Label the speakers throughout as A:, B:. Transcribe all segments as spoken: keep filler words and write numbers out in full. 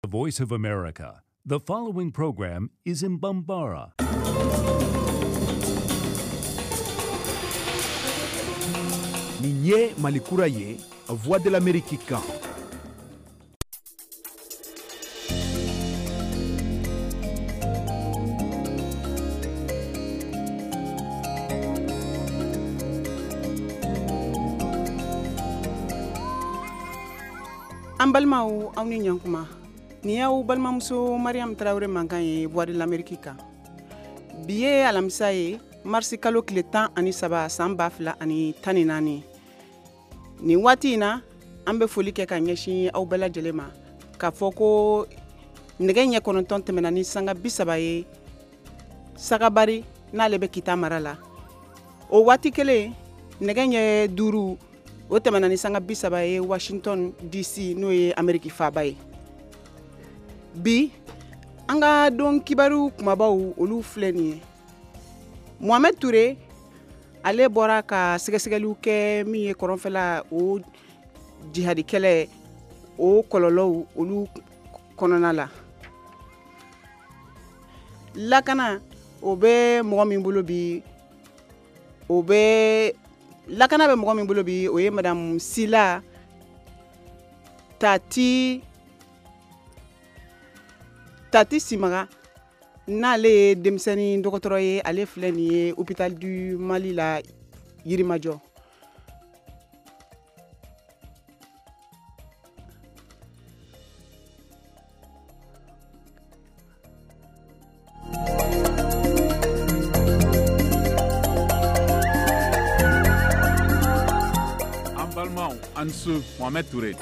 A: The Voice of America. The following program is in Bambara.
B: Nin ye Mali kura ye, Voix de l'Amérique kan.
C: An balimaw aw ni ɲankuma ni y'aw balimamuso Mariam Traoré mankan ye Voix de l'Amérique kan. Bi ye alamisa ye marisi kalo tile tan ani saba san ba fila ani tan ni naani. Ni waati in na an bɛ foli kɛ ka ɲɛsin aw bɛɛ lajɛlen ma k'a fɔ ko nɛgɛ ɲɛ kɔnɔntɔn tɛmɛna ni sanga bi saba ye sagabari n'ale bɛ kita mara la. O waati kelen nɛgɛ ɲɛ duuru o tɛmɛna ni sanga bi saba ye Washington D C n'o ye Ameriki faaba ye. Bi an ka don kibaru kumabaw olu filɛ nin ye. Mohamed Touré ale bɔra ka sɛgɛsɛgɛliw kɛ min ye kɔrɔnfɛla o jihadi kɛlɛ o kɔlɔlɔw olu kɔnɔna la. Lakana o bɛ mɔgɔ min bolo bi o bɛ lakana bɛ mɔgɔ min bolo bi o ye Madame Sila Tati Tati Simaga n'ale ye denmisɛnnin dɔgɔtɔrɔ ye ale filɛ nin ye hôpital du Mali la Yirimajɔ.
D: An balimaw an su Mohamed Touré.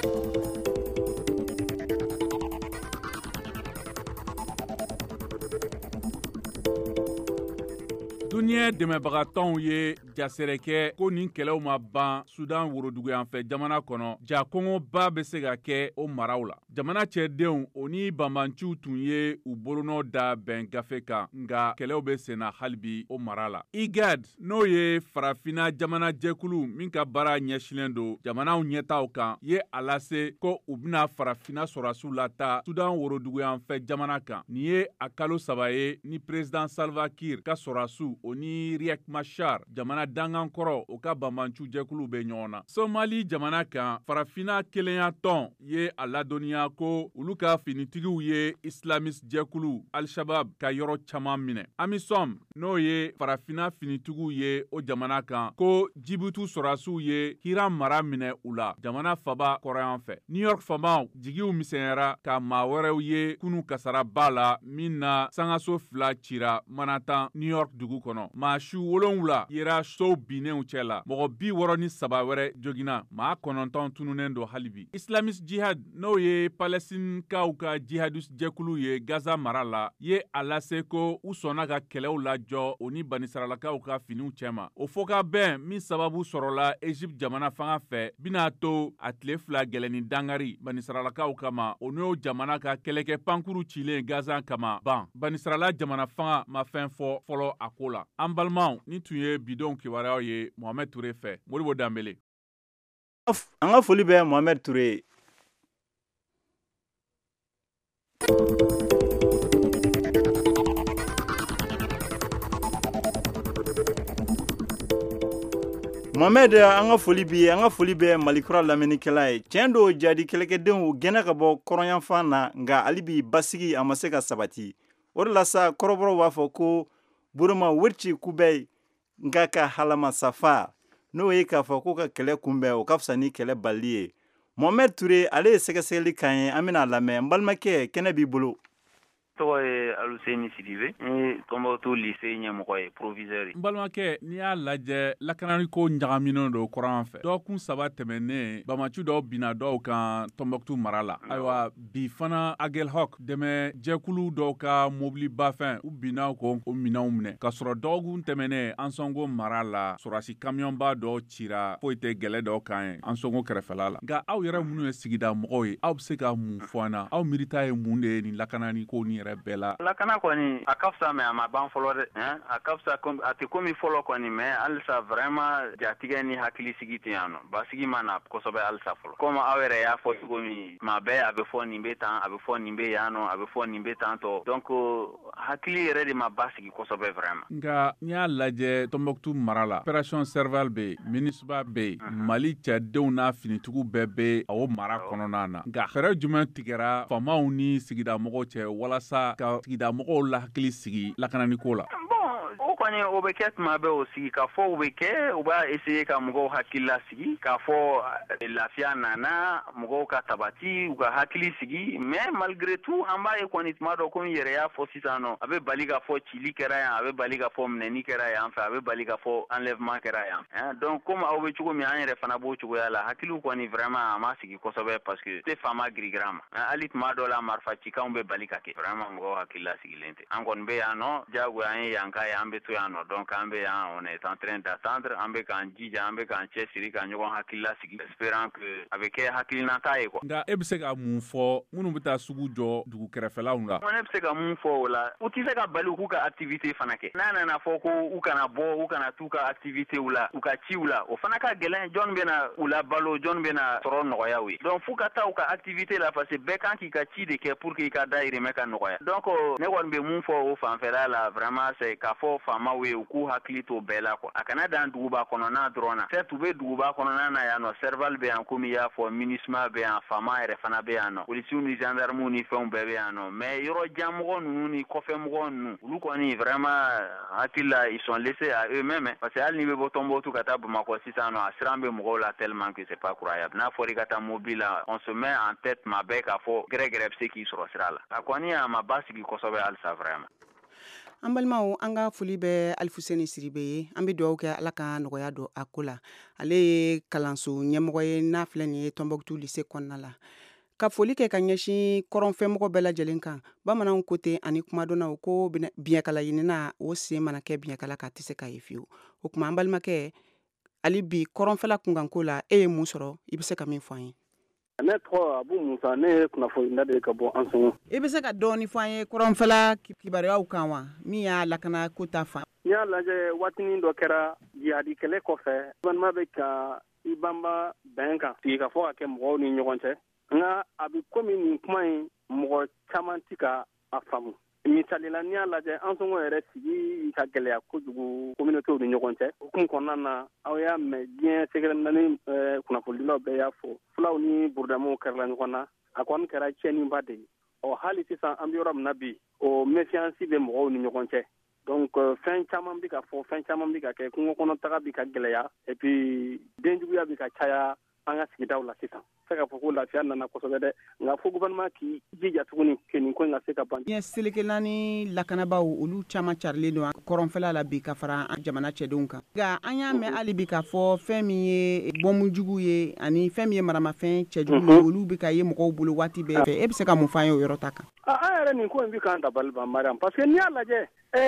D: Duniya dɛmɛbagatɔnw ye jasɛrɛ kɛ ko nin kɛlɛw ma ban Sudan woroduguyanfɛ jamana kɔnɔ ja kɔngɔba bɛ se ka kɛ o maraw la. Jamana cɛdenw o ni banbanciw tun ye u bolonɔ da bɛn gafe kan nka kɛlɛw bɛ senna halibi o mara la. I G A D n'o ye farafina jamana jɛkulu min ka baara ɲɛsilen don jamanaw ɲɛtaw kan ye a lase ko u bɛna farafina sɔrɔdasiw lata Sudan woroduguyanfɛ jamana kan. Nin ye a kalo saba ye ni Président Salva Kiir ka sɔrɔdasiw o ni Riek Machar jamana dangan kɔrɔ o ka banbancu jɛkulu bɛ ɲɔgɔn na. Somali jamana kan farafina kelenya tɔn ye a ladɔnniya ko olu ka finitigiw ye Islamiste jɛkulu Al-Shabab ka yɔrɔ caman minɛ. Amisom n'o ye farafina finitigiw ye o jamana kan ko Djibouti sɔrɔdasiw ye Hira mara minɛ u la jamana faba kɔrɔyan fɛ. New York famaw jigiw misɛnyara ka maa wɛrɛw ye kunu kasara ba la min na sangaso fila cira Manhattan New York dugu kɔnɔ. Maa su wolonwula yera sow binnenw cɛ la. Mɔgɔ bi wɔɔrɔ ni saba wɛrɛ jogina. Maa kɔnɔntɔn tununnen don halibi. Islamist jihad n'o ye Palestinikaw ka jihadiste jɛkulu ye Gaza mara la ye a lase ko u sɔnna ka kɛlɛw lajɔ o ni banisaralakaw ka finiw cɛma. O fɔ ka bɛn min sababu sɔrɔla Egypte jamana fanga fɛ bina to a tile fila gɛlɛnni dangari banisaralakaw kama o n'o jamana ka kɛlɛkɛ pankuru cilen Gaza kama ban. Banisarala jamana fanga ma fɛn fɔ fɔlɔ a ko la. An balimaw ni tun ye bidon kibaruyaw ye Mohamed Touré fɛ. Moribo Dambele.
E: An ka foli bɛ Mohamed Touré. Mohamed an ka foli bi an ka foli bɛ Mali kura lamɛnnikɛla ye. Tiɲɛ don jadi kɛlɛkɛdenw gɛnɛ ka bɔ kɔrɔnyanfan na nka hali bi basigi a ma se ka sabati. O de la sa kɔrɔbɔrɔw b'a fɔ ko Buruma Wirci Kubɛyi nka ka halama safa n'o ye k'a fɔ ko ka kɛlɛ kunbɛn o ka fisa ni kɛlɛ bali ye. Mohamed Touré ale ye sɛgɛsɛgɛli kan ye an bɛna lamɛn n balimakɛ kɛnɛ b'i bolo.
F: Tɔgɔ ye Aluseni Sidibe ni Tɔnbɔkutu lycée ɲɛmɔgɔ ye proviseur ye.
D: N balimakɛ n'i y'a lajɛ lakanariko ɲagaminen don kɔrɔn fɛ. Dɔgɔkun saba tɛmɛnen bamaci dɔw binna dɔw kan Tɔnbɔkutu mara la. Ayiwa bi fana Agelhok dɛmɛ jɛkulu dɔw ka mobiliba fɛn u binna ko o minɛnw minɛ. Ka sɔrɔ dɔgɔkun tɛmɛnen Ansongo mara la sɔrɔdasi kamiyɔnba dɔw cira foyi tɛ gɛlɛ dɔw kan ye Ansongo kɛrɛfɛla la. Nka aw yɛrɛ minnu ye sigida mɔgɔw ye aw bɛ se ka mun fɔ an na aw miirita ye mun de ye nin lakanariko nin yɛrɛ yɛrɛ bɛɛ la.
F: Lakana kɔni a ka fisa mɛ a ma ban fɔlɔ dɛ, hein, a ka fisa a tɛ komi fɔlɔ kɔni mɛ halisa vraiment jatigɛ ni hakili sigi tɛ yan nɔ, basigi ma na kosɛbɛ halisa fɔlɔ. Comme aw yɛrɛ y'a fɔ cogo min, tuma bɛɛ a bɛ fɔ nin bɛ tan, a bɛ fɔ nin bɛ yan nɔ, a bɛ fɔ nin bɛ tan tɔ, donc hakili yɛrɛ de ma basigi kosɛbɛ vraiment.
D: Nka n'i y'a lajɛ Tɔnbɔkutu mara la, opération Serval bɛ yen, MINUSMA bɛ yen, Mali cɛdenw n'a finitigiw bɛɛ bɛ o mara kɔnɔna na. Nka fɛɛrɛ jumɛn tigɛra faamaw ni sigida mɔgɔw cɛ walasa ka sigida mɔgɔw la hakili sigi lakananiko la?
F: O kɔni o bɛ kɛ tuma bɛɛ o sigi k'a fɔ o bɛ kɛ u b'a essayer ka mɔgɔw hakili la sigi k'a fɔ lafiya nana mɔgɔw ka tabati u ka hakili sigi mais malgré tout an b'a ye kɔni tuma dɔ komi yɛrɛ y'a fɔ sisan nɔ a bɛ bali ka fɔ cili kɛra yan a bɛ bali ka fɔ minɛni kɛra yan fɛ a bɛ bali ka fɔ enlèvement kɛra yan hein donc comme aw bɛ cogo min an yɛrɛ fana b'o cogoya la hakiliw kɔni vraiment a ma sigi kosɛbɛ parce que tɛ faama girigira ma hali tuma dɔ la marifa cikanw bɛ bali ka kɛ vraiment mɔgɔw hakili la sigilen tɛ an kɔni bɛ yan nɔ jago an ye yan ka ye an bɛ to yan nɔ donc an bɛ yan on est en train d'attendre an bɛ k'an jija an bɛ k'an cɛsiri ka ɲɔgɔn hakili la sigi espérant que a bɛ kɛ hakilinata ye quoi.
D: Nka e bɛ se ka mun fɔ minnu bɛ taa sugu jɔ dugu kɛrɛfɛlaw la?
F: Ne bɛ se ka mun fɔ o la u tɛ se ka bali k'u ka activité fana kɛ n'a nana fɔ ko u kana bɔ u kana t'u ka activitéw la u ka ciw la o fana ka gɛlɛn jɔn bɛ na u la balo jɔn bɛ na sɔrɔ nɔgɔya ye donc f'u ka taa u ka activité la parce que bɛɛ kan k'i ka ci de kɛ pour que i ka dahirimɛ ka nɔgɔya donc ne kɔni bɛ mun fɔ o fanfɛla la vraiment c'est k'a fɔ faamaw ye u k'u hakili to bɛɛ la quoi a kana dan duguba kɔnɔna dɔrɔn na certes u bɛ duguba kɔnɔna na yan nɔ Serval bɛ yan komi i y'a fɔ MINUSMA bɛ yan faama yɛrɛ fana bɛ yan nɔ policiers ni gendarmes ni fɛnw bɛɛ bɛ yan nɔ mais yɔrɔ jan mɔgɔ ninnu ni kɔfɛmɔgɔ ninnu olu kɔni vraiment hakili la ils sont laissés à eux-mêmes parce que hali n'i bɛ bɔ Tɔnbɔkutu ka taa Bamakɔ sisan nɔ a siran bɛ mɔgɔw la tellement que c'est pas croyable n'a fɔra i ka taa mobili la on se met en tête tuma bɛɛ k'a fɔ gɛrɛgɛrɛ bɛ se k'i sɔrɔ sira la a kɔni a ma basigi kosɛbɛ halisa vraiment.
C: An balimaw an ka foli bɛ Alifuseni Siribe ye an bɛ dugawu kɛ Ala ka nɔgɔya don a ko la ale ye kalanso ɲɛmɔgɔ ye n'a filɛ nin ye Tɔnbɔkutu lycée kɔnɔna la ka foli kɛ ka ɲɛsin kɔrɔnfɛmɔgɔ bɛɛ lajɛlen kan bamananw ko ten ani kumadɔnnaw ko biɲɛkala ɲinina o sen mana kɛ biɲɛkala ka tɛ se k'a ye fiyewu o tuma an balimakɛ hali bi kɔrɔnfɛla kunkanko la e ye mun sɔrɔ i bɛ se ka min fɔ an ye.
G: Ne tɔgɔ Abu Musa ne ye kunnafoni da de ka bɔ an sɔngɔ.
C: I bɛ se ka dɔɔni fɔ an ye kɔrɔnfɛla kibaruyaw kan wa min y'a lakana ko ta fan.
G: N'i y'a lajɛ waatinin dɔ kɛra jihadi kɛlɛ kɔfɛ gouvernement bɛ ka i banba bɛn kan sigi ka fɔ ka kɛ mɔgɔw ni ɲɔgɔn cɛ nka a bɛ komi nin kuma in mɔgɔ caman tɛ ka a faamu. Misali la n'i y'a lajɛ an sɔngɔ yɛrɛ sigi ka gɛlɛya kojugu communautéw ni ɲɔgɔn cɛ hukumu kɔnɔna na aw y'a mɛn diɲɛ sɛgɛrɛ naani kunnafonidilaw bɛɛ y'a fɔ fulaw ni burudamaw kɛrɛla ɲɔgɔn na a kɔni kɛra tiɲɛniba de ye ɔ hali sisan an bɛ yɔrɔ min na bi o méfiance bɛ mɔgɔw ni ɲɔgɔn cɛ donc fɛn caman bɛ ka fɔ fɛn caman bɛ ka kɛ kungo kɔnɔ taga bɛ ka gɛlɛya et puis denjuguya bɛ ka caya an ka sigidaw la sisan se ka fɔ ko lafiya nana kosɛbɛ dɛ nka fo gouvernement k'i jija tuguni ke nin ko in ka se ka ban.
C: Diɲɛ selekela ni lakanabaw olu caman carilen don kɔrɔnfɛla la bi ka fara an jamana cɛdenw kan nka an y'a mɛn hali bi k'a fɔ fɛn min ye bɔnmujugu ye ani fɛn min ye maramafɛn cɛjugu ye olu bɛ ka ye mɔgɔw bolo waati bɛɛ fɛ e bɛ se ka mun fɔ an ye o yɔrɔ ta kan.
G: an yɛrɛ nin ko in bɛ k'an dabali ban Mariam parce que n'i y'a lajɛ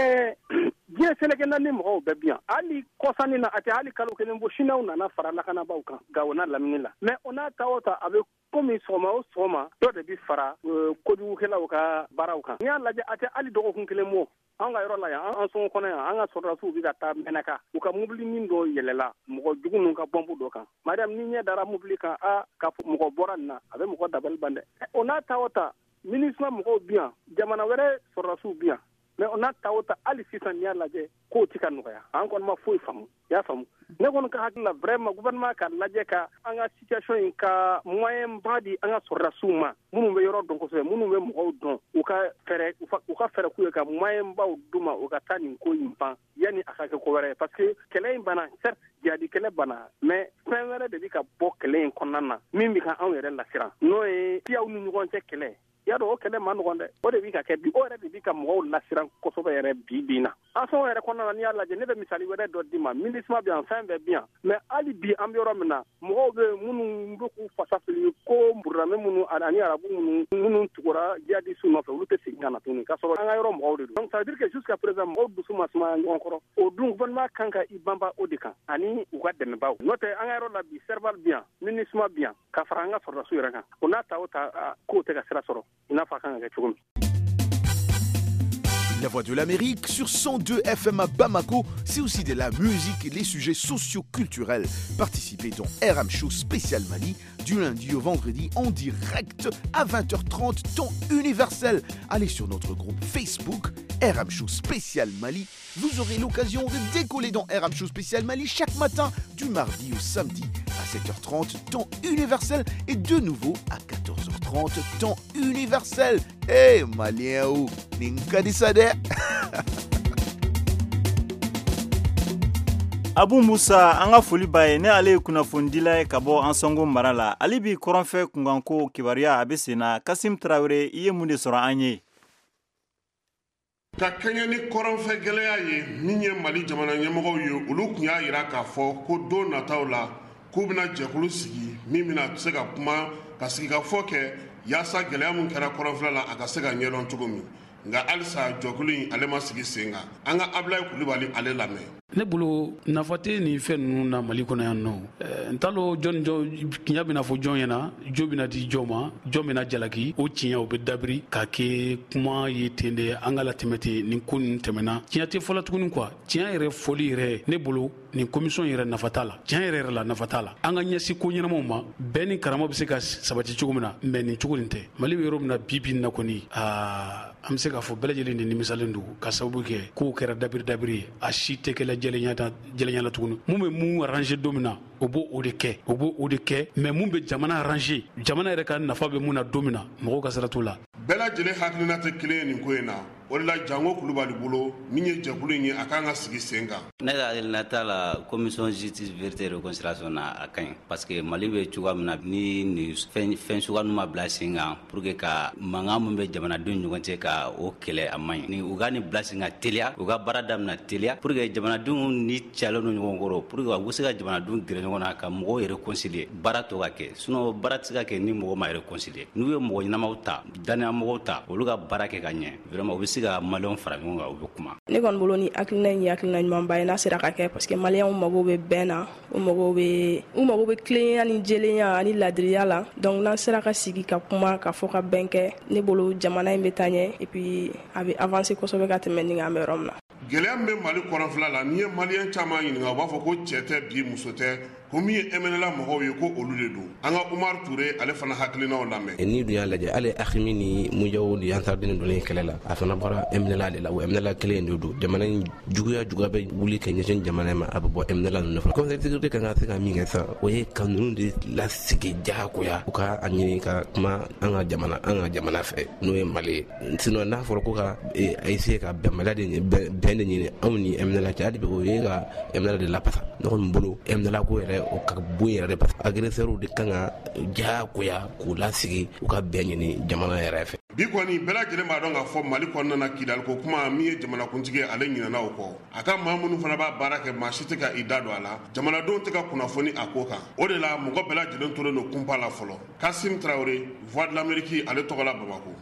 G: diɲɛ selekela ni mɔgɔw bɛɛ bi yan hali kɔsanni na a tɛ hali kalo kelen bɔ siniwaw nana fara lakanabaw kan Gawo n'a Lamini la mais o n'a ta o ta a bɛ komi sɔgɔma o sɔgɔma dɔ de bɛ fara kojugukɛlaw ka baaraw kan n'i y'a lajɛ a tɛ hali dɔgɔkun kelen bɔ an ka yɔrɔ la yan an sɔngɔ kɔnɔ yan an ka sɔrɔdasiw bɛ ka taa mɛnɛka u ka mobili min dɔ yɛlɛla mɔgɔ jugu ninnu ka bɔnbu dɔ kan Mariam ni ɲɛ dara mobili kan a ka mɔgɔ bɔra nin na a bɛ mɔgɔ dabali ban dɛ o n'a ta o ta MINUSMA mɔgɔw bi yan jamana wɛrɛ sɔrɔdasiw bi yan mais o n'a ta o ta hali sisan n'i y'a lajɛ k'o tɛ ka nɔgɔya an kɔni ma foyi faamu i y'a faamu ne kɔni ka hakili la vraiment gouvernement ka lajɛ ka an ka situation in ka moyen ba di an ka sɔrɔdasiw ma minnu bɛ yɔrɔ dɔn kosɛbɛ minnu bɛ mɔgɔw dɔn u ka fɛɛrɛ u ka fɛɛrɛ k'u ye ka moyen baw d'u ma u ka taa nin ko in ban yanni a ka kɛ ko wɛrɛ ye parce que kɛlɛ in banna certes jihadi kɛlɛ banna mais fɛn wɛrɛ de bɛ ka bɔ kɛlɛ in kɔnɔna na min bɛ ka anw yɛrɛ lasiran n'o ye siyaw ni ɲɔgɔn cɛ kɛlɛ y'a dɔn o kɛlɛ ma nɔgɔn dɛ o de bɛ ka kɛ bi o yɛrɛ de bɛ ka mɔgɔw lasiran kosɛbɛ yɛrɛ bi bi na an sɔn yɛrɛ kɔnɔna na n'i y'a lajɛ ne bɛ misali wɛrɛ dɔ d'i ma MINUSMA bɛ yan fɛn bɛɛ bɛ yan mais hali bi an bɛ yɔrɔ min na mɔgɔw bɛ minnu bɛ k'u fasa fili ko burudame minnu ani arabu minnu minnu tugura jihadistes nɔfɛ olu tɛ segin ka na tuguni k'a sɔrɔ an ka yɔrɔ mɔgɔw de don donc ça veut dire que jusqu'à présent mɔgɔw dusu ma sumaya ɲɔgɔn kɔrɔ o dun gouvernement kan ka i banba o de kan ani u ka dɛmɛbaw n'o tɛ an ka yɔrɔ la bi Serval bɛ yan MINUSMA bɛ yan ka fara an ka sɔrɔdasiw yɛrɛ kan o n'a ta o ta k'o tɛ ka sira sɔrɔ i n'a fɔ a kan ka kɛ cogo min.
B: La Voix de l'Amérique sur cent deux F M à Bamako, c'est aussi de la musique et les sujets socio-culturels. Participez dans R M Show spécial Mali du lundi au vendredi en direct à vingt heures trente temps universel. Allez sur notre groupe Facebook R M Show spécial Mali. Vous aurez l'occasion de décoller dans R M Show spécial Mali chaque matin du mardi au samedi à sept heures trente temps universel et de nouveau à quatorze heures trente temps universel. Hey Malien ou Ninkadisade.
E: Abu Musa an ka foli b'a ye ne ale ye kunnafondila ye ka bɔ an sɔngo mara la ale bi kɔrɔnfɛ kunkanko kibaruya a bɛ sen na Kasim Tarawele i ye mun de sɔrɔ an ye
H: ka kɛɲɛ ni kɔrɔnfɛ gɛlɛya ye min ye Mali jamana ɲɛmɔgɔw ye olu tun y'a jira k'a fɔ ko don nataw la k'u bɛna jɛkulu sigi min bɛna se ka kuma ka sigikafɔ kɛ yaasa gɛlɛya min kɛra kɔrɔnfɛla la a ka se ka ɲɛdɔn cogo min nka halisa jɛkulu in ale ma sigi sen kan an ka Ablaye Kulibali ale lamɛn
I: ne bolo nafa tɛ nin fɛn ninnu na Mali kɔnɔ yan nɔ n t'a dɔn jɔn jɔn tiɲɛ bɛna fɔ jɔn ɲɛna jo bɛna di jɔn ma jɔn bɛna jalaki o tiɲɛ o bɛ dabiri k'a kɛ kuma ye ten de an ka latɛmɛ ten nin ko ninnu tɛmɛna tiɲɛ tɛ fɔla tuguni quoi tiɲɛ yɛrɛ fɔli yɛrɛ ne bolo nin commission yɛrɛ nafa t'a la tiɲɛ yɛrɛ yɛrɛ la nafa t'a la an ka ɲɛsin ko ɲɛnamaw ma bɛɛ ni karama bɛ se ka sabati cogo min na mais nin cogo nin tɛ Mali bɛ yɔrɔ min na bi bi in na kɔni aa an bɛ se k'a fɔ bɛɛ lajɛlen de nimisalen don ka sababu kɛ kow kɛra dabiri dabiri ye a si tɛ kɛla jɛlenya la tuguni mun bɛ mun arranger don min na o b'o o de kɛ o b'o o de kɛ mais mun bɛ jamana arranger jamana yɛrɛ ka nafa bɛ mun na don min na mɔgɔw ka sira t'o la
H: bɛɛ lajɛlen hakilina tɛ kelen ye nin ko in na o de la Jango Kulibali bolo min ye jɛkulu in ye a kan ka sigi sen kan
J: ne ka hakilina t'a la commission justice vérité et réconciliation na a ka ɲi parce que Mali bɛ cogoya min na ni nin fɛn fɛn suguya ninnu ma bila sen kan pour que ka mankan min bɛ jamanadenw ni ɲɔgɔn cɛ ka o kɛlɛ a man ɲi ni u ka nin bila sen kan teliya u ka baara daminɛ teliya pour que jamanadenw ni cɛlen don ɲɔgɔn kɔrɔ pour que u bɛ se ka jamanadenw gɛrɛ ɲɔgɔn na ka mɔgɔw réconcilier baara to ka kɛ sinon baara tɛ se ka kɛ ni mɔgɔ ma réconcilier n'u ye mɔgɔ ɲɛnamaw ta daniya mɔgɔw ta olu ka baara kɛ ka ɲɛ vraiment u bɛ se ka maliyɛnw fara ɲɔgɔn kan u bɛ kuma
K: ne kɔni bolo ni hakilina in ye hakilina ɲumanba ye n'a sera ka kɛ parce que maliyɛnw mago bɛ bɛn na u mago bɛ u mago bɛ tilenya ni jɛlenya ani ladiriya la donc n'an sera ka sigi ka kuma ka fɔ ka bɛn kɛ ne bolo jamana in bɛ taa ɲɛ et puis a bɛ avancer kosɛbɛ ka tɛmɛ nin an bɛ yɔrɔ min na
H: gɛlɛya min bɛ Mali kɔrɔnfɛla la n'i ye maliyɛn caman ɲininka u b'a fɔ ko cɛ tɛ bi muso tɛ ko min ye M N L mɔgɔw ye ko olu de don an ka Umar Ture ale fana hakilinaw lamɛn
L: ni dun y'a lajɛ ale Akhimi ni Mujaw de y'an tardinen don kɛlɛ la a fana bɔra M N L de la o M N L kelen de don jamana in juguya juguya bɛ wuli ka ɲɛsin jamana ma a bɛ bɔ M N L ninnu fana conseil de sécurité kan ka se ka min kɛ sisan o ye ka ninnu de lasigi jagoya u ka a ɲini ka kuma an ka jamana an ka jamana fɛ n'o ye Mali ye sinon n'a fɔra ko ka a essayer ka bɛnbaliya de bɛn de ɲini anw ni M N L cɛ hali bi o ye ka M N L de lapasa ne kɔni bolo M N L ko yɛrɛ o ka bon yɛrɛ de parce que agresseurs de kan ka jagoya k'u lasigi u ka bɛn ɲini jamana yɛrɛ fɛ
H: bi kɔni bɛɛ lajɛlen b'a dɔn k'a fɔ Mali kɔnɔna na Kidali ko kuma min ye jamanakuntigi ye ale ɲinɛna o kɔ a ka maa minnu fana b'a baara kɛ maa si tɛ ka i da don a la jamanadenw tɛ ka kunnafoni a ko kan o de la mɔgɔ bɛɛ lajɛlen tolen don kunpa la fɔlɔ Kasim Tarawele Voix de l'Amérique ale tɔgɔ la Bamako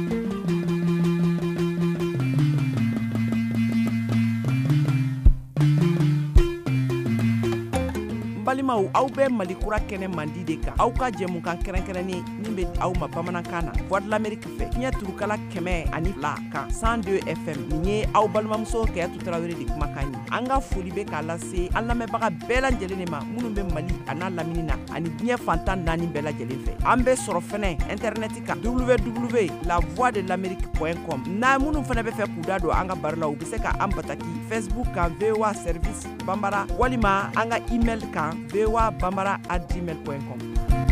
M: balimaw aw bɛ Mali kura kɛnɛ mandi de kan aw ka jɛmukan kɛrɛnkɛrɛnnen min bɛ aw ma bamanankan na Voix de l'Amérique fɛ fiɲɛ turukala kɛmɛ ani fila kan cent deux F M nin ye aw balimamuso Kɛyatu Tarawele de kumakan ye an ka foli bɛ k'a lase an lamɛnbaga bɛɛ lajɛlen de ma minnu bɛ Mali a n'a lamini na ani diɲɛ fantan naani bɛɛ lajɛlen fɛ an bɛ sɔrɔ fɛnɛ internet kan w w w point la voix de l'amérique point com n'a minnu fɛnɛ bɛ fɛ k'u da don an ka baro la u bɛ se ka an bataki Facebook kan V O A service Bambara walima an ka email kan v o a bambara at gmail point com.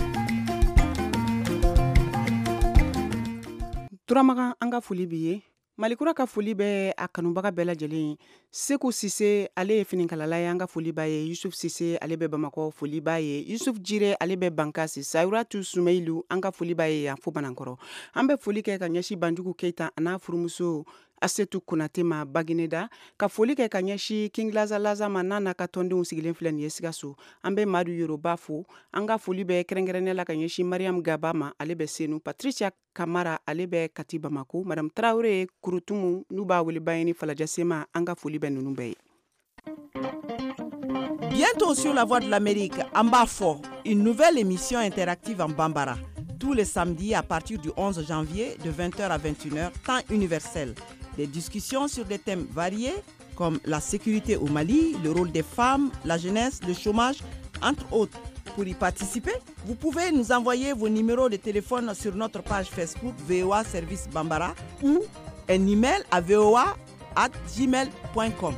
C: Turamagan an ka foli b'i ye Malikura ka foli bɛ a kanubaga bɛɛ lajɛlen Seku Sise ale ye finikalala ye an ka foli b'a ye Yusuf Sise ale bɛ Bamakɔ foli b'a ye Yusuf Jire ale bɛ Bankasi Sayuratu Sumeilu an ka foli b'a ye yan fo Banankɔrɔ an bɛ foli kɛ ka ɲɛsin Banjugu Keita a n'a furumuso Asetu Konate ma Bagineda ka foli kɛ ka ɲɛsin King Laza Laza ma n'a n'a ka tɔndenw sigilen filɛ nin ye Sikaso an bɛ Madu Yoruba fo an ka foli bɛ kɛrɛnkɛrɛnnenya la ka ɲɛsin Mariam Gaba ma ale bɛ Senu Patricia Kamara ale bɛ Kati Bamako Madame Traoré Kurutumu n'u b'a wele Bayeni Falajasema an ka foli bɛ ninnu bɛɛ ye.
M: Bientôt sur la Voix de l'Amérique, en bas fort, une nouvelle émission interactive en Bambara. Tous les samedis à partir du onze janvier de vingt heures à vingt et une heures, temps universel. Des discussions sur des thèmes variés comme la sécurité au Mali, le rôle des femmes, la jeunesse, le chômage, entre autres. Pour y participer, vous pouvez nous envoyer vos numéros de téléphone sur notre page Facebook V O A Service Bambara ou un email à v o a arobase gmail point com.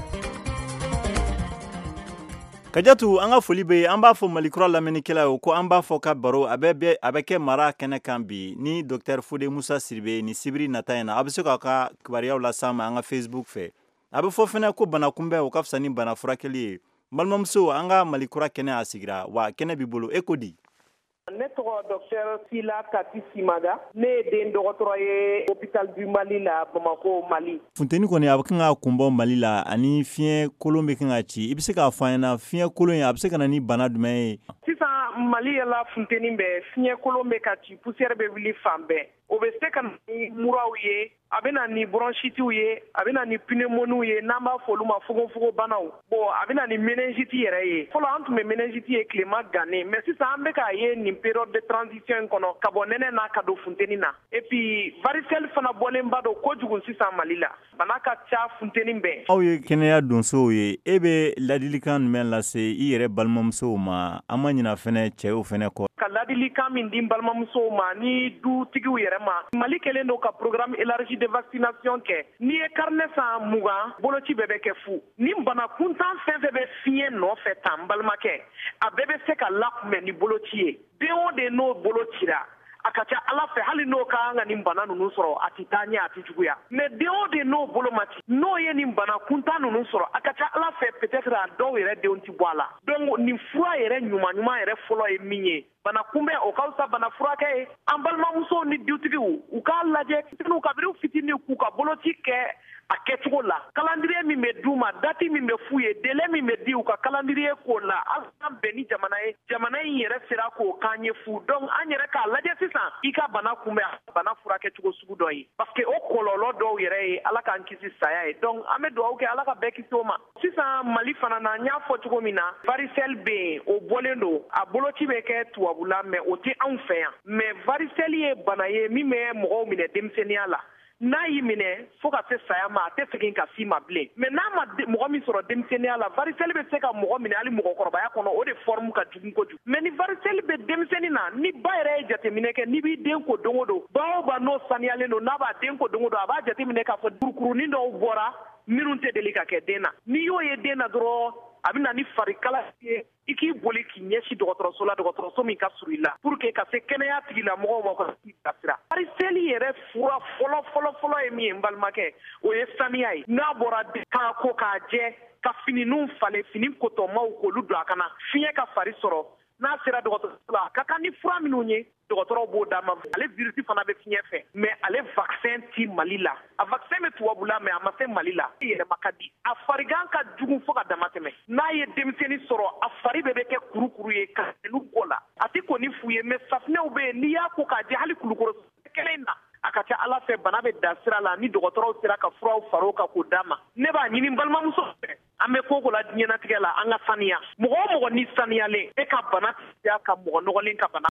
E: Kajatu an ka foli be an b'a fɔ Malikura lamɛnnikɛla ye ko an b'a fɔ ka baro a bɛ a bɛ kɛ mara kɛnɛ kan bi ni Docteur Fode Musa Siribe ni sibiri nata in na a bɛ se k'a ka kibaruyaw las'an ma an ka Facebook fɛ. A bɛ fɔ fɛnɛ ko bana kunbɛn o ka fisa ni bana furakɛli ye. Balimamuso an ka Malikura kɛnɛ a sigira wa kɛnɛ b'i bolo e ko di?
N: Ne tɔgɔ Docteur Sila Kati Simaga, ne ye den dɔgɔtɔrɔ ye hôpital du Mali la Bamako, Mali.
E: Funteni kɔni a bɛ kan ka kunbɔ Mali la ani fiɲɛ kolon bɛ kan ka ci. I bɛ se k'a fɔ an ɲɛna fiɲɛ kolon in a bɛ se ka na ni bana jumɛn ye?
N: Sisan Mali yɛrɛ funteni bɛ fiɲɛ kolon bɛ ka ci, poussière bɛ wuli fan bɛɛ. O bɛ se ka na ni muraw ye, a bɛ na ni bronchitiw ye, a bɛ na ni pneumoniw ye n'an b'a fɔ olu ma fogofogo banaw. Bon a bɛ na ni méningite yɛrɛ ye. Fɔlɔ an tun bɛ méningite ye tilema gannen, mais sisan an bɛ k'a ye nin période de transition kɔnɔ ka bɔ nɛnɛ n'a ka don funteni na. Et puis varicelle fana bɔlenba don kojugu sisan Mali la. Bana ka ca funteni bɛɛ.
E: Aw ye kɛnɛya donsow ye, e bɛ ladilikan jumɛn lase i yɛrɛ balimamusow ma? An ma ɲina fɛnɛ cɛw fɛnɛ kɔ.
N: Ka ladilikan min di balimamusow ma ni dutigiw yɛrɛ ma. Mali kɛlen don ka programme élargi de vaccination kɛ. N'i ye carnet san mugan, boloci bɛɛ bɛ kɛ fu. Ni bana kuntan fɛn fɛn bɛ fiɲɛ nɔfɛ tan balimakɛ, a bɛɛ bɛ se ka lakunbɛn ni boloci ye. Den o den n'o bolo cira, a ka ca Ala fɛ hali n'o ka kan ka nin bana ninnu sɔrɔ a ti taa ɲɛ a ti juguya. Mais den o den n'o bolo ma ci, n'o ye nin bana kuntan ninnu sɔrɔ a ka ca Ala fɛ peut-être a dɔw yɛrɛ denw ti bɔ a la. Donc nin fura yɛrɛ ɲuman ɲuman yɛrɛ fɔlɔ ye min ye, bana kunbɛn o ka fisa bana furakɛ ye. An balimamusow ni dutigiw u k'a lajɛ fitininw kabini fitinin k'u ka boloci kɛ a kɛcogo la. Calendrier min bɛ d'u ma, date min bɛ f'u ye, délai min bɛ di u ka calendrier k'o la, an bɛn ni jamana ye. Jamana in yɛrɛ sera k'o k'an ye fu. Donc an yɛrɛ k'a lajɛ sisan i ka bana kunbɛn bana furakɛcogo sugu dɔ ye. Parce que o kɔlɔlɔ dɔw yɛrɛ ye Ala k'an kisi saya ye. Donc an bɛ dugawu kɛ Ala ka bɛɛ kisi o ma. Sisan Mali fana na n y'a fɔ cogo min na, varicelle bɛ yen, o bɔlen don. A boloci bɛ kɛ tubabu la mais o tɛ anw fɛ yan. Mais varicelle ye bana ye min bɛ mɔgɔw minɛ denmisɛnniya la. N'a y'i minɛ fo ka se saya ma a tɛ segin ka s'i ma bilen. Mais n'a ma mɔgɔ min sɔrɔ denmisɛnniya la, varicelle bɛ se ka mɔgɔ minɛ hali mɔgɔkɔrɔbaya kɔnɔ, o de forme ka jugu kojugu. Mais ni varicelle bɛ denmisɛnnin na, ni ba yɛrɛ ye jateminɛ kɛ, n'i b'i den ko don o don, ba o ba n'o saniyalen don, n'a b'a den ko don o don, a b'a jateminɛ k'a fɔ kurukurunin dɔw bɔra minnu tɛ deli ka kɛ den na. N'i y'o ye den na dɔrɔn a bɛ na ni farikala ye, i k'i boli k'i ɲɛsin dɔgɔtɔrɔso la, dɔgɔtɔrɔso min ka surun i la pour que ka se kɛnɛya tigilamɔgɔw ma ka s'i bilasira. Varicelle yɛrɛ fura fɔlɔ fɔlɔ fɔlɔ ye min ye n balimakɛ, o ye saniya ye. N'a bɔra k'a ko k'a jɛ, ka finininw falen, fini kotɔmaw k'olu don a kana, fiɲɛ ka fari sɔrɔ. N'a sera dɔgɔtɔrɔso la, a ka kan ni fura minnu ye, dɔgɔtɔrɔw b'o d'a ma. Ale virus fana bɛ fiɲɛ fɛ, mais ale vaccin ti Mali la. A vaccin bɛ tubabu la, mais a ma se Mali la. Yɛlɛma ka di. A farigan ka jugu fo ka dama tɛmɛ. N'a ye denmisɛnnin sɔrɔ, a fari bɛɛ bɛ kɛ kurukuru ye, ka selu bɔ la. A tɛ ko ni fu ye, mais safunɛw bɛ yen, n'i y'a ko k'a jɛ hali kulukoro kelen na, a ka ca Ala fɛ bana bɛ da sira la, ni dɔgɔtɔrɔw sera ka furaw far'o kan k'o d'a ma. Ne b'a ɲini balimamuso fɛ, an bɛ ko o ko la diɲɛnatigɛ la, an ka saniya. Mɔgɔ o mɔgɔ ni saniyalen, e ka bana tɛ ka mɔgɔ nɔgɔlen ka bana.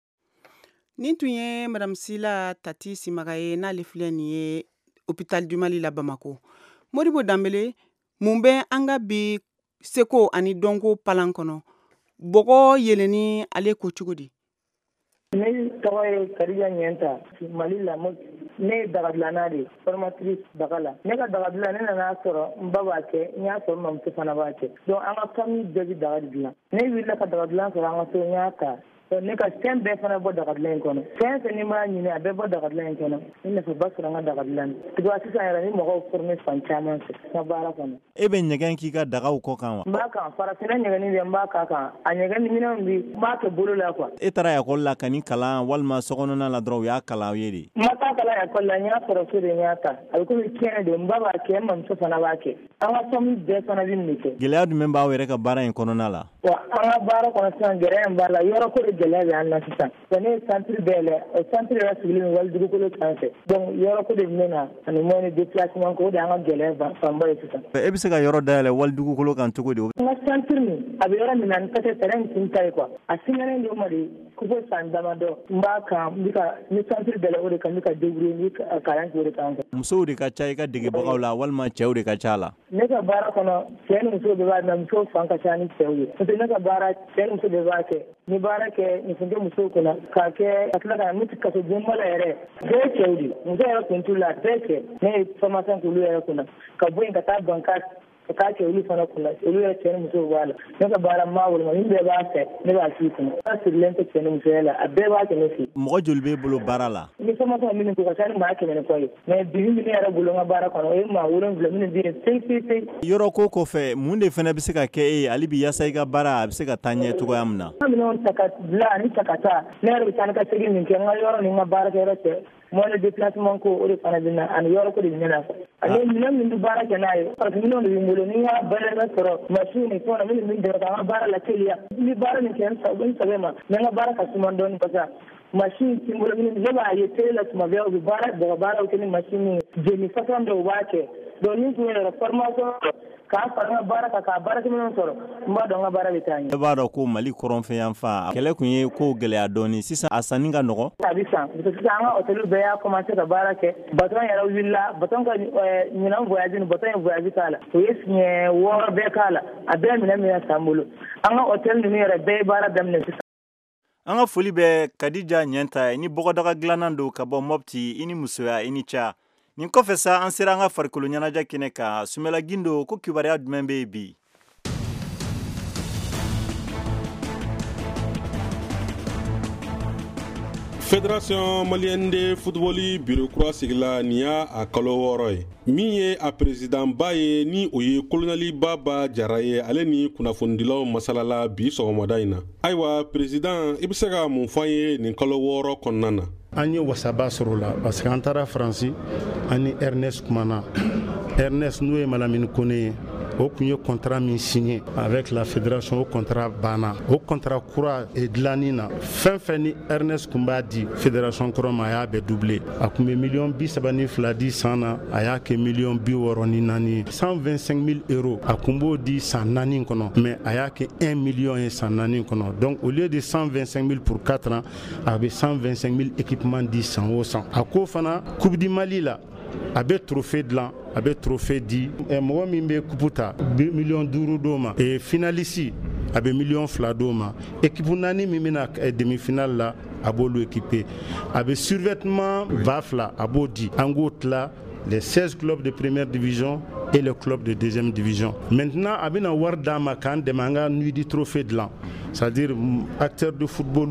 C: Nin tun ye Madame Sila Tati Simaga ye n'ale filɛ nin ye hôpital du Mali la Bamako. Modibo Dambele, mun bɛ an ka bi seko ani dɔnko palan kɔnɔ, bɔgɔ yeleni ale ko cogo di?
O: Ne tɔgɔ ye Karija Ɲɛnta, Mali la. Ne ye dagadilanna de, formatrice daga la. Ne ka dagadilan ne nana sɔrɔ n ba b'a kɛ, n y'a sɔrɔ n mamuso fana b'a kɛ. Donc an ka famille bɛɛ bɛ daga dilan. Ne wulila ka dagadilan sɔrɔ an ka so, n y'a ta. Ne ka fɛn bɛɛ fana bɔ dagadilan in kɔnɔ. Fɛn fɛn ni m'a ɲini a bɛɛ bɔ dagadilan in kɔnɔ. Ni nafaba sɔrɔ an ka dagadilan. Tugu sisan yɛrɛ ni mɔgɔw formé fan caman fɛ n ka baara kɔnɔ.
E: E bɛ ɲɛgɛn k'i ka dagaw kɔ kan wa?
O: N b'a kan, farafinna ɲɛgɛnni bɛ n b'a k'a kan. A ɲɛgɛnni minɛnw bi n b'a kɛ bolo la quoi.
E: E taara ekɔli la ka ni kalan walima sokɔnɔna la dɔrɔn u y'a kalan aw ye de?
O: N ma taa kalan ekɔli la, n y'a sɔrɔ so de n y'a ta. A bɛ komi tiɲɛ don, n ba b'a kɛ, n mamuso fana b'a kɛ. An ka famille bɛɛ fana bɛ nin de kɛ.
E: Gɛlɛya jumɛn b'aw yɛrɛ ka baara in kɔnɔna la?
O: Wa an ka baara kɔnɔ sisan gɛlɛya in b'a la, yɔrɔ ko de gɛlɛya bɛ an na sisan. Ne ye centre bɛɛ lɛ, o centre yɛrɛ sigilen bɛ wali dugukolo sanfɛ. Donc yɔrɔ ko de bɛ ne na ani moyen de déplacement ko de an ka gɛlɛya fanba ye sisan.
E: E bɛ se ka yɔrɔ dayɛlɛ wali dugukolo kan cogo di?
O: N ka centre min a bɛ yɔrɔ min na n tɛ terrain kun ta ye quoi. A signalen don ma de kubo san dama dɔ n b'a kan n bɛ ka ni centre bɛɛ la o de kan n bɛ ka débrouiller n bɛ kalan kɛ o de kan.
E: musow de ka ca i ka degebagaw la walima cɛw de ka ca la.
O: ne ka baara kɔnɔ cɛ ni muso bɛɛ b'a mɛ musow fan ka ca ni cɛw ye parce que ne ka baara cɛ ni muso bɛɛ b'a kɛ ni baara kɛ nin tun tɛ musow kunna k'a kɛ ka tila ka min kaso bonba la yɛrɛ bɛɛ cɛw de muso yɛrɛ kun t'u la bɛɛ cɛ ne ye formation k'olu yɛrɛ kunna ka bɔ yen ka taa banka ka taa kɛ olu fana kunna olu yɛrɛ cɛ ni musow b'a la ne ka baara maa woloma min bɛɛ b'a fɛ ne b'a k'i kunna n'a sirilen tɛ cɛ ni musoya la a bɛɛ b'a kɛ ne fɛ.
E: mɔgɔ joli b'e bolo baara la.
O: ni formation minnu ko ka ca ni maa kɛmɛ ni kɔ ye mais bibi min ne yɛrɛ bolo n ka baara kɔnɔ o ye maa wolonwula minnu bɛ yen seyi seyi seyi.
E: yɔrɔ ko kɔfɛ mun de fana bɛ se ka kɛ e ye hali bi yaasa i ka baara a bɛ se ka taa ɲɛ cogoya min na.
O: n ka minɛnw ta ka bila ani ta ka taa ne yɛrɛ bɛ taa ni ka segin min kɛ n ka yɔrɔ ni n ka baarakɛyɔrɔ cɛ moyen de déplacement ko o de fana bɛ na ani yɔrɔ ko de bɛ ne na ani minɛn min bɛ baara kɛ n'a ye parce que minɛnw de bɛ n bolo ni n y'a bayɛlɛma sɔrɔ machine ni fɛnw na minnu bɛ n dɛmɛ k'an ka baara la teliya n bɛ baara min kɛ n sɛbɛ ma mais n ka baara ka suma dɔɔnin parce que machine ti n bolo minnu ne b'a ye tele la tuma bɛɛ u bɛ baara bɔgɔ baaraw kɛ ni machine ye jeni façon dɔw b'a kɛ donc ni tun yɛrɛ formation k'a fara n ka baara kan k'a baarakɛminɛnw sɔrɔ n b'a dɔn n ka baara bɛ taa ɲɛ. e b'a dɔn ko mali kɔrɔnfɛ yan fan kɛlɛ tun ye ko gɛlɛya dɔɔnin sisan a sanni ka nɔgɔ. a bɛ san parce que sisan an ka hôtel bɛɛ y'a commencé ka baara kɛ baton yɛrɛ wulila baton ka ɲinan voyage ni baton ye voyage k'a la o ye siɲɛ wɔɔrɔ bɛɛ k'a la a bɛɛ minɛ minɛ san bolo an ka hôtel ninnu yɛrɛ bɛɛ ye baara daminɛ sisan.
E: an ka foli bɛ kadija ɲɛnta ye ni bɔgɔdaga dilannan don ka bɔ mɔpti i ni musoya i ni ca. nin kɔfɛ sa an sera an ka farikolo ɲɛnajɛ kɛnɛ kan Sumala Gindo ko kibaruya jumɛn bɛ yen bi.
P: Fédération malienne de football bureau kura sigila nin y'a a kalo wɔɔrɔ ye min ye a présidentba ye ni o ye kolonɛli Baba Jara ye ale ni kunnafonidilaw masalala bi sɔgɔmada in na. ayiwa président i bɛ se ka mun fɔ an ye nin kalo wɔɔrɔ kɔnɔna na.
Q: an ye wasaba sɔrɔ la parce que an taara Faransi ani Ernest kumana Ernest n'o ye Malamine Kone ye o tun ye contrat min signé avec la fédération o contrat banna o contrat kura dilanni na fɛn fɛn ni Ernest kun b'a di fédération kura ma a y'a bɛɛ doublé a kun bɛ miliyɔn bi saba ni fila di san na a y'a kɛ miliyɔn bi wɔɔrɔ ni naani cent vingt cinq mille euros a kun b'o di san naani kɔnɔ mais a y'a kɛ un million ye san naani kɔnɔ donc au lieu de cent vingt cinq mille pour quatre ans a bɛ cent vingt cinq mille équipement di san o san a ko fana coupe du Mali la a bɛ trophée dilan a bɛ trophée di mɔgɔ min bɛ coupe ta miliyɔn duuru d'o ma et finaliste a bɛ miliyɔn fila d'o ma équipe naani min bɛna demi finale la a b'olu équipé a bɛ survêtement ba fila a b'o di an k'o tila les seize clubs de première division et le club de deuxième division. Maintenant, a bɛna wari d'a ma k'an dɛmɛ an ka nuit du trophée dilan c'est-à-dire acteur de football,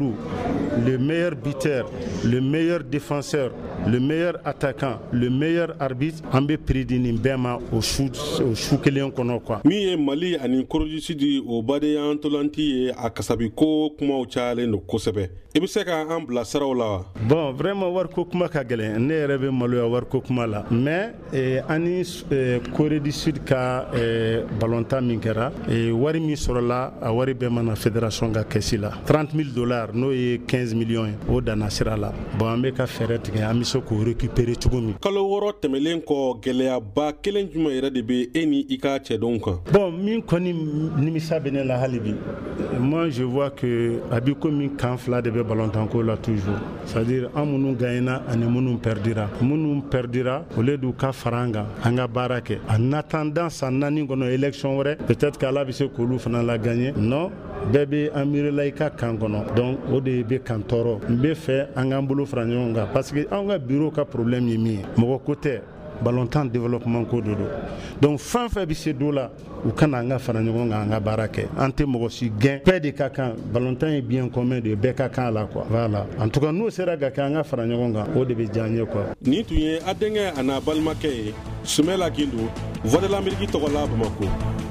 Q: le meilleur buteur, le meilleur défenseur, le meilleur attaquant, le meilleur arbitre, an bɛ prix di nin bɛɛ ma o su o su kelen kɔnɔ quoi.
P: min ye Mali ani Koroji di o badenya ntolanci ye a kasabiko kumaw cayalen don kosɛbɛ i bɛ se ka an bila saraw la wa.
Q: bon vraiment wariko kuma ka gɛlɛn ne yɛrɛ bɛ maloya wariko kuma la mais eh, ani eh, Corée du Sud ka eh, ballontan min kɛra eh, wari min sɔrɔla a wari bɛɛ mana fédération ka kɛsi la trente mille dollars n'o ye quinze millions ye o danna sira la bon an bɛ ka fɛɛrɛ tigɛ an bɛ se k'o récupérer cogo min.
P: kalo wɔɔrɔ tɛmɛlen kɔ gɛlɛyaba kelen jumɛn yɛrɛ de bɛ e ni i ka cɛdenw kan.
Q: bon min kɔni nimisa bɛ ne la hali bi moi je vois que a bɛ komi kan fila de bɛ ballontanko la toujours c'est-à-dire an minnu gagnera ani minnu perdira minnu perdira au lieu d'u ka fara an kan an ka baara kɛ en attendant san naani kɔnɔ élection wɛrɛ peut-être que ala bɛ se k'olu fana la gagner non bɛɛ bɛ an miirila i ka kan kɔnɔ donc o de bɛ kan tɔɔrɔ n bɛ fɛ an k'an bolo fara ɲɔgɔn kan parce que an ka bureau ka problème ye min ye mɔgɔ ko tɛ ballontan développement ko de don donc fɛn fɛn bɛ se do la u kana an ka fara ɲɔgɔn kan an ka baara kɛ an tɛ mɔgɔ si gɛn bɛɛ de ka kan ballontan ye bien commun de bɛɛ ka kan a la quoi voilà en tout cas n'o sera ka kɛ an ka fara ɲɔgɔn kan o de bɛ diya n ye quoi.
P: nin tun ye a denkɛ a n'a balimakɛ ye Sumala Gindo voix de l'Amérique tɔgɔ la Bamako.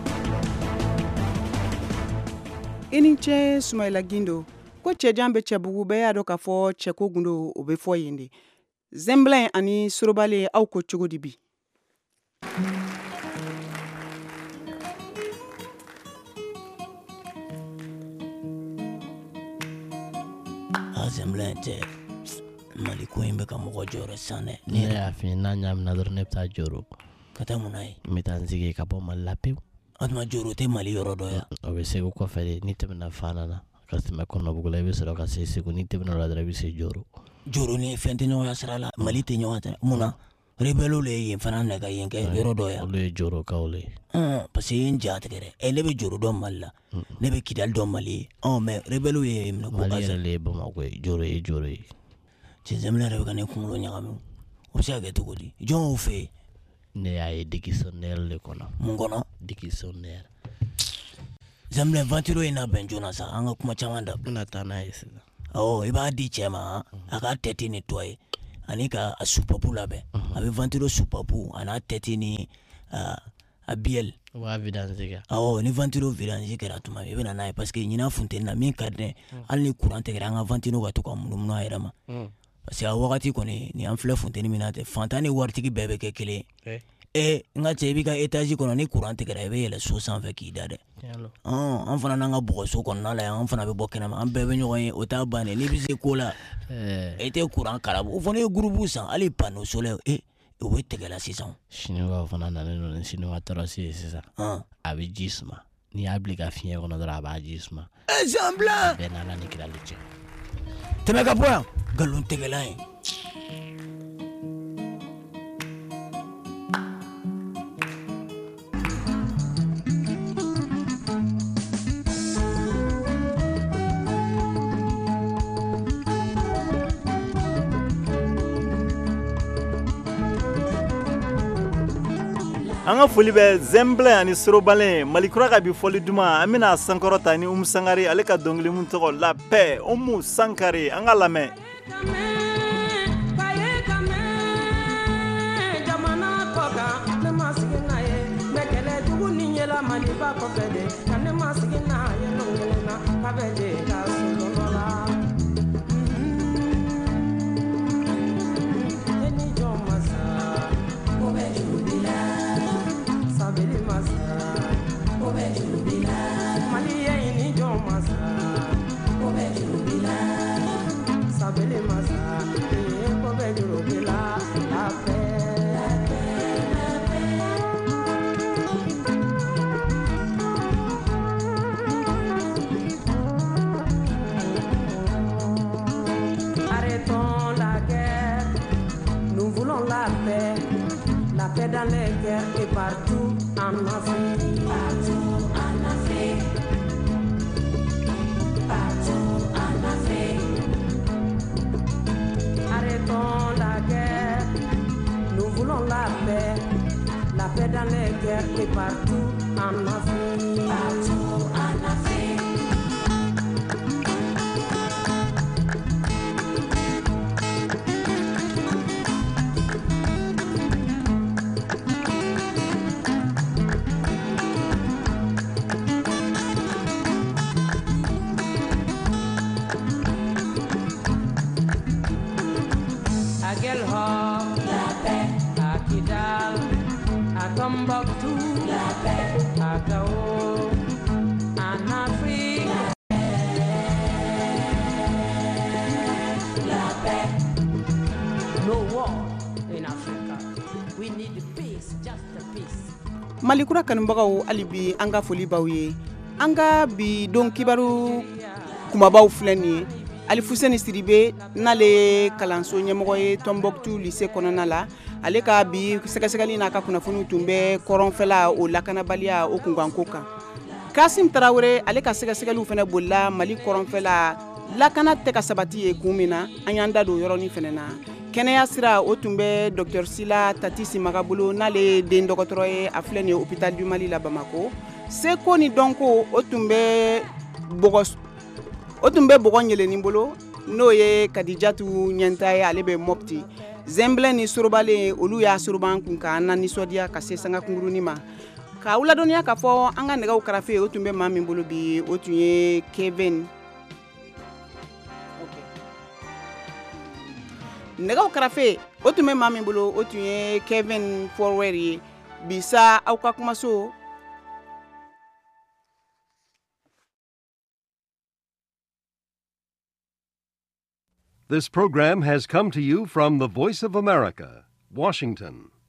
C: i ni ce Sumala Gindo ko cɛjan bɛ cɛbugu bɛɛ y'a dɔn k'a fɔ cɛko gundo o bɛ fɔ yen de Zemblen ani Sorobale aw ko cogo di bi.
R: a Zemblen tɛ Mali ko in bɛ ka mɔgɔ jɔyɔrɔ san dɛ.
S: ne y'a f'i ye n'a ɲaamina dɔrɔn ne bɛ taa joro.
R: ka taa mun na ye.
S: n bɛ taa n sigi ka bɔ Mali la pewu.
R: o tuma joro tɛ Mali yɔrɔ dɔ ya.
S: o bɛ Segu kɔfɛ de ni tɛmɛna Fana na ka tɛmɛ kɔnɔbugu la i bɛ sɔrɔ ka se Segu ni tɛmɛna o la dɔrɔn i bɛ se Joro.
R: Joro ni fɛn tɛ ɲɔgɔn ya sira la Mali tɛ ɲɔgɔn tɛ mun na rebelle le yen fana nɛgɛ yen kɛ yɔrɔ dɔ ya.
S: Olu ye Joro kaw le.
R: Parce que n ja tigɛ dɛ ɛ ne bɛ Joro dɔn Mali la ne bɛ Kidali dɔn Mali ye ɔ mais rebelle ye minɛ ko
S: Mali yɛrɛ le ye Bamakɔ ye Joro ye Joro ye.
R: cɛ Zɛmɛlɛ yɛrɛ bɛ ka ne kunkolo ɲagami o bɛ se ka kɛ cogo di jɔn y'o fɛ yen.
S: Ne y'a ye dictionnaire le kɔnɔ.
R: Mun kɔnɔ
S: dictionnaire.
R: Zɛmɛlɛ ventilo in na bɛn joona sa an ka kuma caman da.
S: Bɛna taa n'a ye sisan.
R: Awɔ i b'a di cɛ ma a ka tête nettoyer ani ka a soupapu labɛn a bɛ ventilo soupapu a n'a tête ni a bielle.
S: O b'a vidange kɛ.
R: Awɔ ni ventilo vidange kɛra tuma min i bɛna n'a ye parce que ɲinan funteni na min ka di ne hali ni courant tigɛra an ka ventilo ka to ka munumunu a yɛrɛ ma. Parce que a wagati kɔni ni an filɛ funteni min na tɛ fantan ni waritigi bɛɛ bɛ kɛ kelen ye. Eh n ka cɛ i b'i ka étage kɔnɔ ni courant tigɛra i bɛ yɛlɛ so sanfɛ k'i da dɛ. An fana n'an ka bɔgɔso kɔnɔna la yan an fana bɛ bɔ kɛnɛma an bɛɛ bɛ ɲɔgɔn ye o t'a bannen n'i bɛ se ko la e tɛ courant kalabu o fana ye groupe san hali panneau solaire e o bɛ tigɛla sisan.
S: Chinois fana nalen don ni chinois tɔrɔsi ye sisan a bɛ ji suma n'i y'a bila i ka fiɲɛ kɔnɔ dɔrɔn a b'a ji suma.
R: Exemple
S: bɛɛ n'ala ni kirali cɛ.
R: Tɛmɛ ka bɔ yan nkalon tigɛla ye.
E: An ka foli bɛ Zɛmblɛ ani Sorobalen Malikura ka bi foli duman an bɛna sankɔrɔta ni Umu Sangare ale ka dɔnkili mun tɔgɔ La Paix Umu Sankare an ka lamɛn.
T: Dans les guerres et partout en Afrique, partout en Afrique, partout en Afrique. Arrêtons la guerre, nous voulons la paix, la paix dans les guerres et partout en Afrique, partout en Afrique.
C: Malikura kanubagaw hali bi an ka foli baw ye an ka bi don kibaru kumabaw filɛ nin ye Ali Fuseni Sidibe n'ale kalanso ɲɛmɔgɔ ye Tombouctou lycée kɔnɔna la ale ka bi sɛgɛsɛgɛli n'a ka kunnafoni tun bɛ kɔrɔnfɛla o lakanabaliya o kunkanko kan. Kasim Tarawele ale ka sɛgɛsɛgɛliw fana bolila Mali kɔrɔnfɛla lakana tɛ ka sabati ye kun min na an y'an da don yɔrɔnin fana na. Kɛnɛya sira o tun bɛ Docteur Sila Tati Simaga bolo n'ale den dɔgɔtɔrɔ ye a filɛ nin ye hôpital du Mali la Bamako. Seko ni dɔnko o tun bɛ bɔgɔ o tun bɛ bɔgɔ ɲɛlɛnin bolo n'o ye Kadijatu Ɲɛnta ye ale bɛ Mopti. Zɛmblɛ ni Sorobalen olu y'a soroban kun ka na nisɔndiya ka se sanga kungurunin ma. Ka u ladɔnniya k'a fɔ an ka nɛgɛw karafe o tun bɛ maa min bolo bi o tun ye Kevin. Nɛgɛw karafe o tun bɛ maa min bolo o tun ye Kevin Forward ye bisa aw ka kumaso.
A: This program has come to you from the Voice of America, Washington.